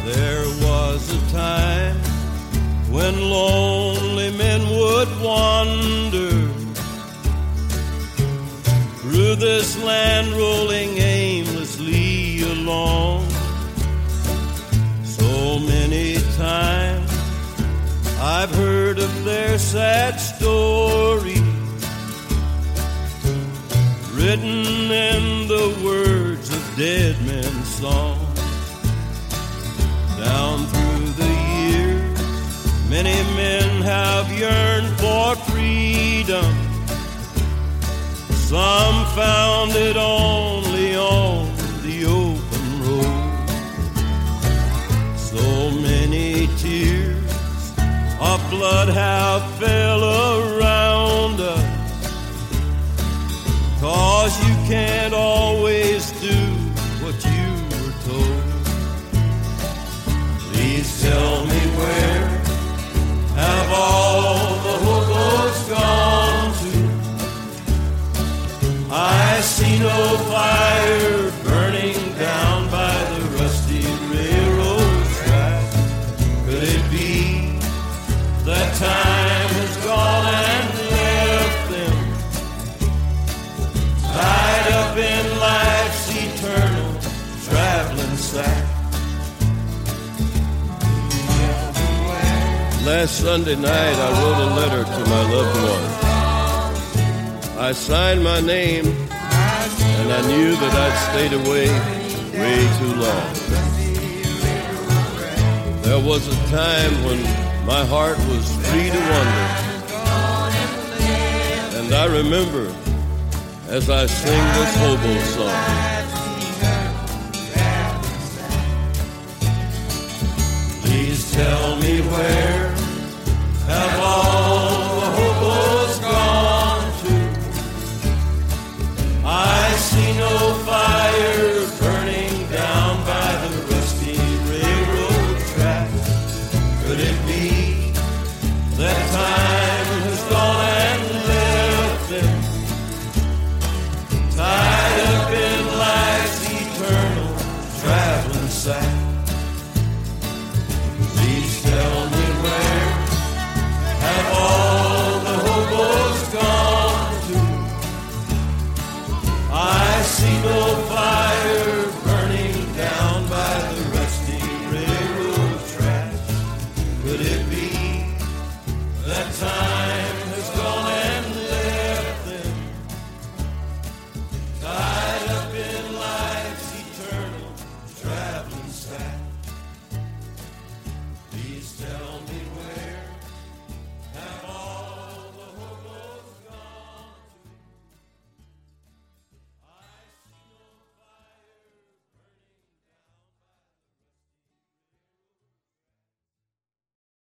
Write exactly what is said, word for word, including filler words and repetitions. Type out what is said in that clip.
There was a time when lonely men would wander through this land, rolling aimlessly along. So many times I've heard of their sad story, written in the words of dead men's song. Down through the years, many men have yearned for freedom. Some found it only on the open road. So many tears of blood have fell around us, 'cause you can't always do what you were told. Please tell me, where have all the hobos gone to? I see no fire burning down by the rusty railroad track. Could it be that time has gone and left them tied up in life's eternal traveling sack? Last Sunday night I wrote a letter to my loved one. I signed my name, and I knew that I'd stayed away way too long. There was a time when my heart was free to wander, and I remember as I sing this hobo song,